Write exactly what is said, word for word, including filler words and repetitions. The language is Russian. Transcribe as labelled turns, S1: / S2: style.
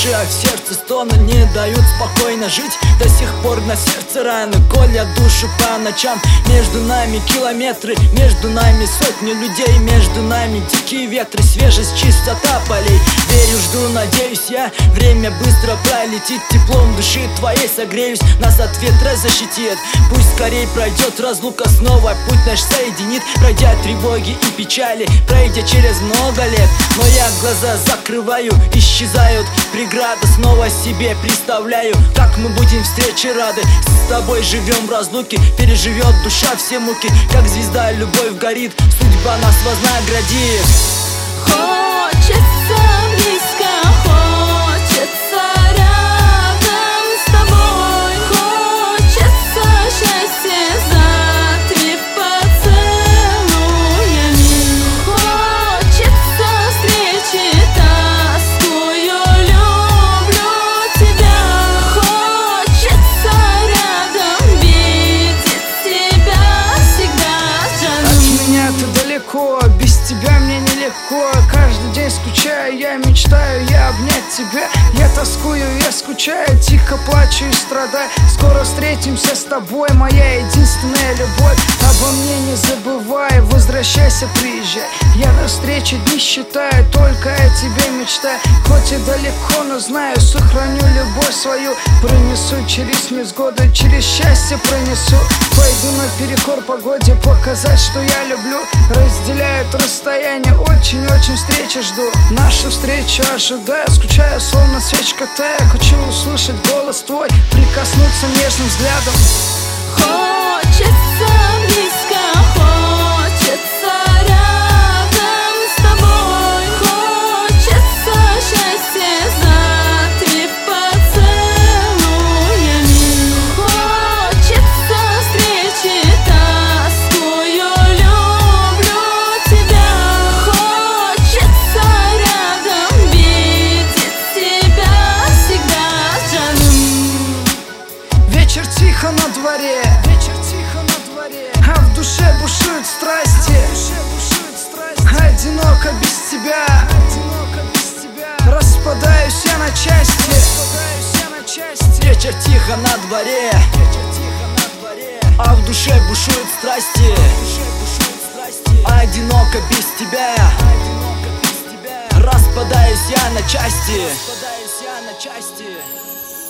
S1: души, а в сердце стоны не дают спокойно жить. До сих пор на сердце раны, колят душу по ночам. Между нами километры, между нами сотни людей, между нами дикие ветры, свежесть, чистота полей. Верю, жду, надеюсь я, время быстро пролетит. Теплом души твоей согреюсь, нас от ветра защитит. Пусть скорей пройдет разлука, снова путь наш соединит. Пройдя тревоги и печали, пройдя через много лет. Но я глаза закрываю, исчезают преграды. Снова себе представляю, как мы будем встрече рады. С тобой живем в разлуке, переживет душа все муки. Как звезда любовь горит, судьба нас вознаградит.
S2: Хочется близко, хочется рядом с тобой. Хочется счастья за три поцелуями. Хочется встречи, тоскую, люблю тебя. Хочется рядом видеть тебя всегда, Джанум.
S3: От меня ты далеко, без тебя мне нелегко. Каждый день скучаю, я мечтаю, я обнять тебя. Я тоскую, я скучаю, тихо плачу и страдаю. Скоро встретимся с тобой, моя единственная любовь. Обо мне не забывай, возвращайся, приезжай. Я до встречи дни считаю, только о тебе мечтаю. Хоть и далеко, но знаю, сохраню любовь свою. Пронесу через невзгоды, через счастье пронесу. Пойду наперекор погоде, показать, что я люблю. Разделяют расстояние, очень-очень встречи жду. Нашу встречу ожидаю, скучаю, словно свечка тая. Хочу услышать голос твой, прикоснуться нежным взглядом.
S2: Хочется близко, хочется рядом с тобой. Хочется счастья за три поцелуями. Хочется встречи, тоскую, люблю тебя. Хочется рядом видеть тебя всегда, Джанум.
S3: Вечер тихо на дворе, вечер тихо на дворе, а в душе бушуют страсти, одиноко без тебя, одиноко без тебя. Распадаюсь я на части, распадаюсь я на части.
S1: Вечер тихо на дворе, а в душе бушуют страсти. Одиноко без тебя, распадаюсь я на части.